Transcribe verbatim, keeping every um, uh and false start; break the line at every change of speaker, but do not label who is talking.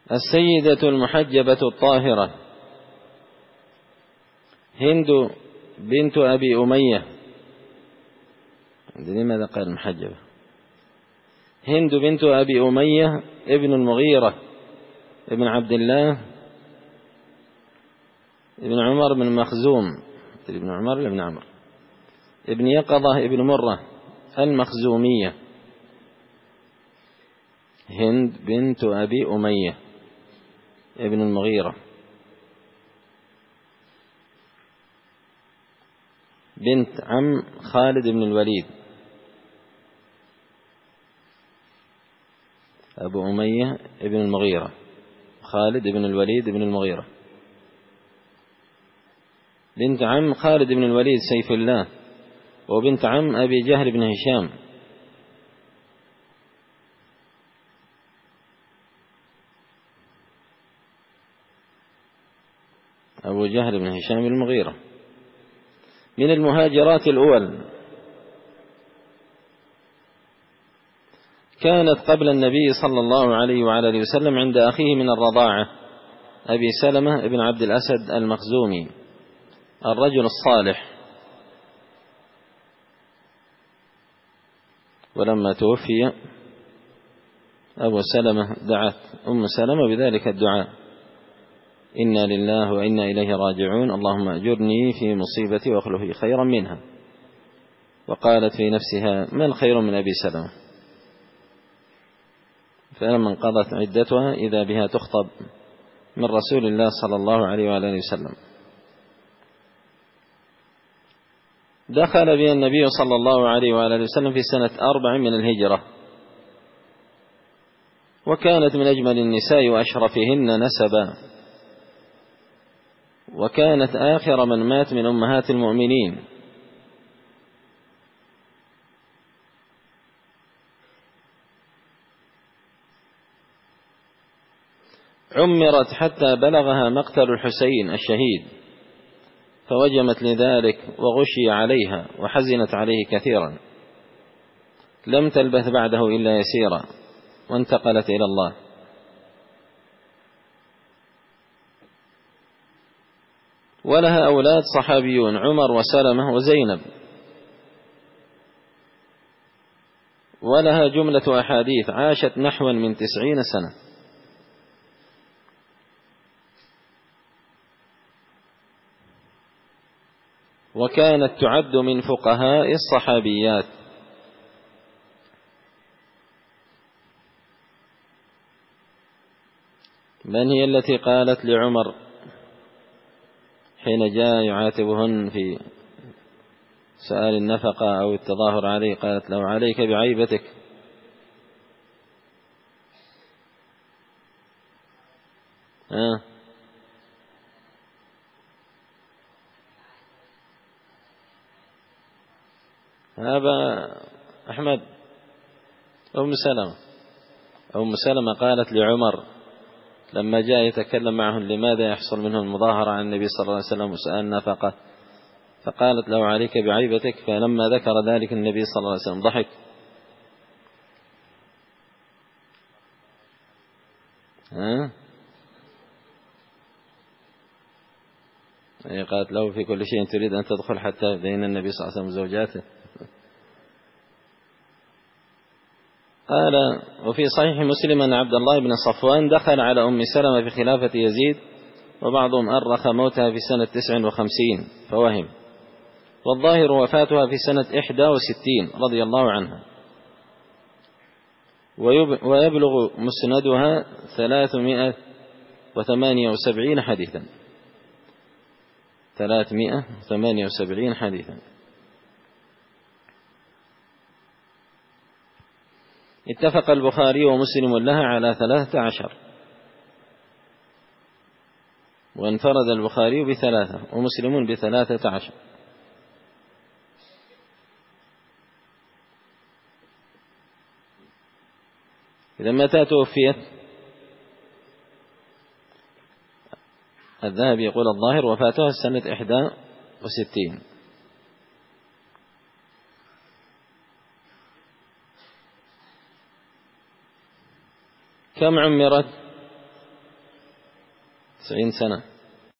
السيدة المحجبة الطاهرة هند بنت أبي أمية. لماذا قال المحجبة؟ هند بنت أبي أمية ابن المغيرة ابن عبد الله ابن عمر بن مخزوم ابن عمر ابن عمر ابن يقظة ابن مرة المخزومية. هند بنت أبي أمية ابن المغيرة بنت عم خالد بن الوليد. أبو أمية ابن المغيرة، خالد بن الوليد بن المغيرة، بنت عم خالد بن الوليد سيف الله، وبنت عم أبي جهل بن هشام. أبو جهل بن هشام المغيرة من المهاجرات الأول، كانت قبل النبي صلى الله عليه وعلى آله وسلم عند أخيه من الرضاعة أبي سلمة بن عبد الأسد المخزومي الرجل الصالح، ولما توفي أبو سلمة دعت أم سلمة بذلك الدعاء: إنا لله وإنا إليه راجعون، اللهم أجرني في مصيبتي وأخلف لي خيرا منها. وقالت في نفسها: من خير من أبي سلمة؟ فلما انقضت عدتها إذا بها تخطب من رسول الله صلى الله عليه وآله وسلم. دخل بها النبي صلى الله عليه وآله وسلم في سنة أربع من الهجرة، وكانت من أجمل النساء وأشرفهن نسبا، وكانت آخر من مات من أمهات المؤمنين. عمرت حتى بلغها مقتل الحسين الشهيد، فوجمت لذلك وغشي عليها وحزنت عليه كثيرا، لم تلبث بعده إلا يسيرا وانتقلت إلى الله. ولها أولاد صحابيون: عمر وسلمة وزينب. ولها جملة أحاديث، عاشت نحوا من تسعين سنة. وكانت تعد من فقهاء الصحابيات. من هي التي قالت لعمر حين جاء يعاتبهن في سؤال النفقة أو التظاهر عليه، قالت له: عليك بعيبتك؟ ها هذا أحمد. أم سلمة أم سلمة قالت لعمر لما جاء يتكلم معهم: لماذا يحصل منه المظاهرة عن النبي صلى الله عليه وسلم وسؤال النفقة؟ فقالت له: عليك بعيبتك. فلما ذكر ذلك النبي صلى الله عليه وسلم ضحك. ها قالت له: في كل شيء تريد أن تدخل حتى بين النبي صلى الله عليه وسلم وزوجاته. قال: وفي صحيح مسلم أن عبد الله بن صفوان دخل على أم سلمة في خلافة يزيد، وبعضهم أرخ موتها في سنة تسع وخمسين فوهم، والظاهر وفاتها في سنة إحدى وستين رضي الله عنها. ويبلغ مسندها ثلاثمائة وثمانية وسبعين حديثا ثلاثمائة وثمانية وسبعين حديثا. اتفق البخاري ومسلم لها على ثلاثة عشر، وانفرد البخاري بثلاثة ومسلم بثلاثة عشر. إذا متى توفيت؟ الذهبي يقول الظاهر وفاتها سنة إحدى وستين. كم عمرت؟ تسعين سنة.